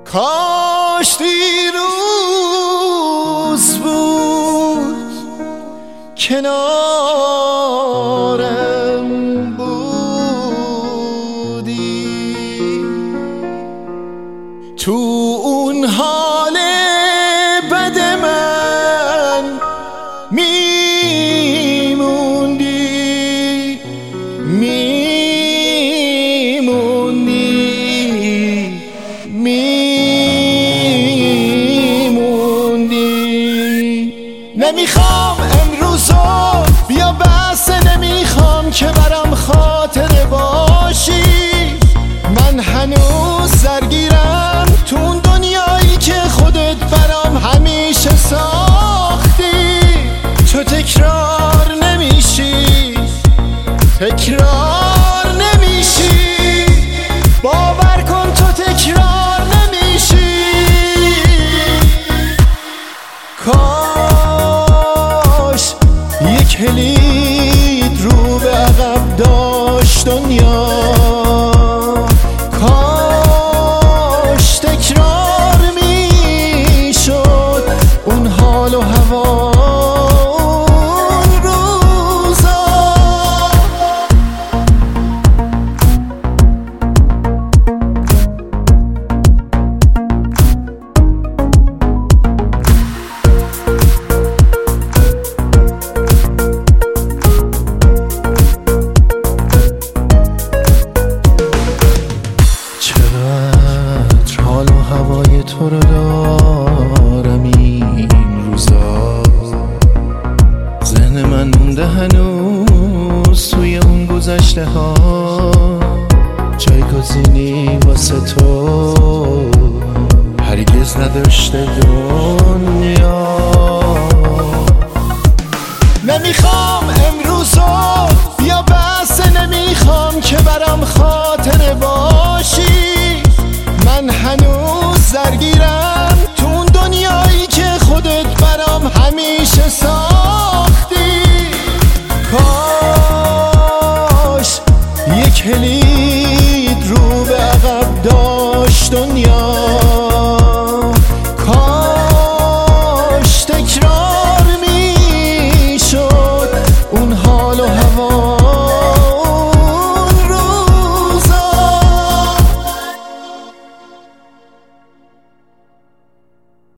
کاش دیروز بود کنارم بودی، تو اون حال بد من میموندی نمیخوام امروزو بیا بس، نمیخوام که برام خاطره باشی. من هنوز درگیرم تو اون دنیایی که خودت برام همیشه ساختی. تو تکرار نمیشی، تکرار نمیشی، باور کن تو تکرار نمیشی. کاش یک کلید رو به عقب داشت دنیا، کاش تکرار میشد اون حال و هوا اون روزا. چقدر حال و هوای تو رو دارم این روزا، ذهن من مونده هنوز توی اون گذشته ها. جایگزینی واسه تو هرگز نداشته دنیا. نمیخوام امروزو بیا بس، نمیخوام که برام خاطره باشی. من هنوز درگیرم تو اون دنیایی که خودت برام همیشه ساختی. کاش یک کلید رو به عقب داشت دنیا،